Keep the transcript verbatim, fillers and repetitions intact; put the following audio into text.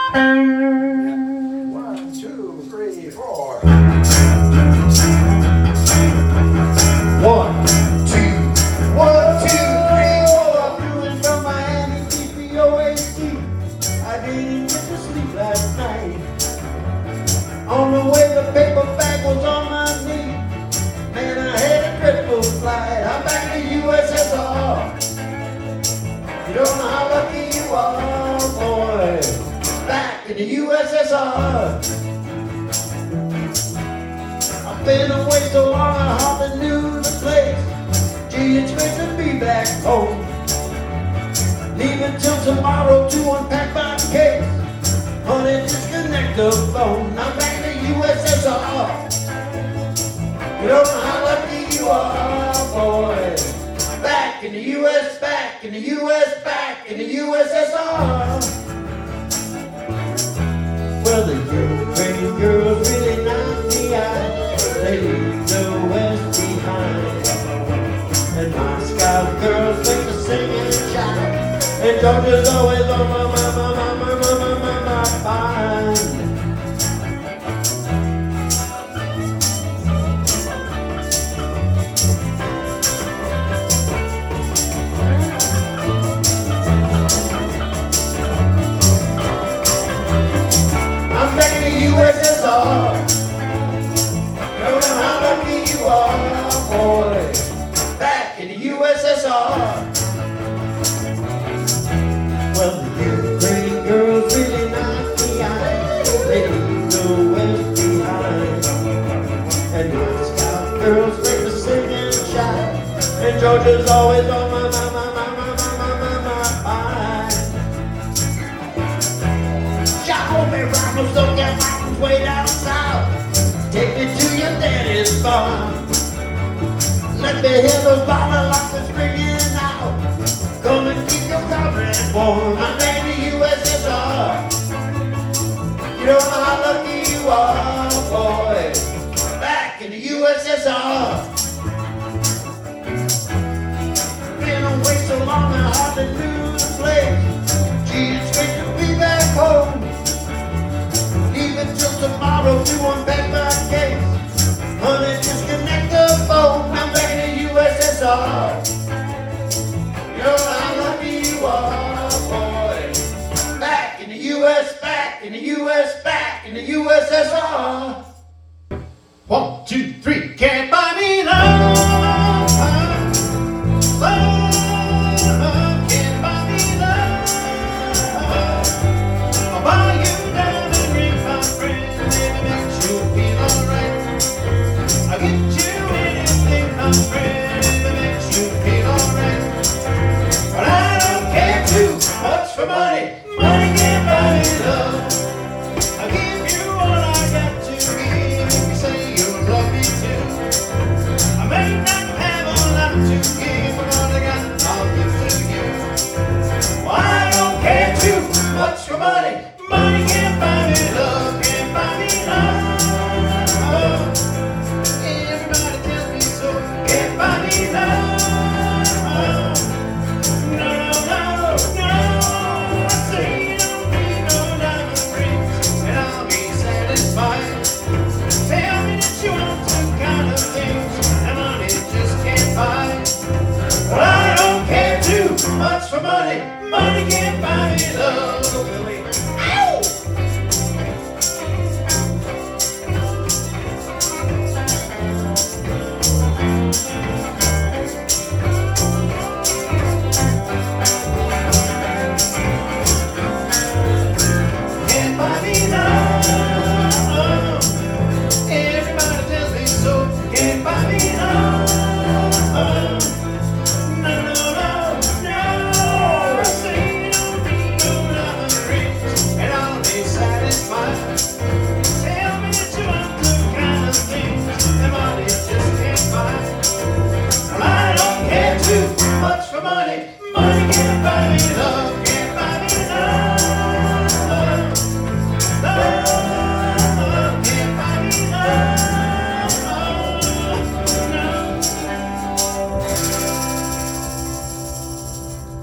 One, two, three, four. One, two, one, two, three, four. I'm doing from Miami, T P O A C. I didn't get to sleep last night. On the way, the paper bag was on my knee. Man, I had a dreadful flight. I'm back to U S S R. You don't know how lucky you are, boy. Back in the U S S R. I've been away so long I hardly knew the place. Gee, it's great to be back home. Leaving till tomorrow to unpack my case. Honey, disconnect the phone. I'm back to U S S R. You don't know how lucky you are, boy. Back in the U S, back in the U S, back in the U S S R. Well, the Ukraine girls really knock me out. They leave the West behind. And Moscow girls make the sing and shout. And Georgia's always on my, my, my, my, my, my, my, my mind. I'm back in the U S S R. Don't know how lucky you are, boy. Back in the U S S R. Well, the Ukraine girls really knock me out. They leave the West behind. And Moscow girls make me sing and shout. And Georgia's always on my, my, my, my, my, my, my, my mind. Show me rivals, don't get mountains way down south. Take me to your daddy's farm. Let me hear those bottle lockers ringing out. Come and keep your comrades warm. I'm back in the U S S R. You don't know how lucky you are, boy. Back in the U S S R. Been away so long I hardly knew the place. Gee, it's great to be back home. Leaving till tomorrow to unpack my case. Honey, disconnect the phone. I'm back in the U S S R. You know how lucky you are, boy. Back in the U S, back in the U S, back in the U S S R. One, two, three, can't buy me love. Love, can't buy me love. I'll buy you down and ring, my friend, and it makes you feel alright. I'll get you anything, my friend, if it makes you feel alright. But I don't care too much for money. Money can't buy me love. I'll give you all I got to give if you say you'll love me too. I may not have a lot to give, but all I got, I'll give to you. Well, I don't care too much for money. Money can't buy me love, can't buy me love. Everybody tells me so, can't buy me love. No, no, no, no. I say you don't need no diamond rings, and I'll be satisfied. Tell me that you want some kind of things that money just can't buy. Well, I don't care too much for money. Money can't buy me love.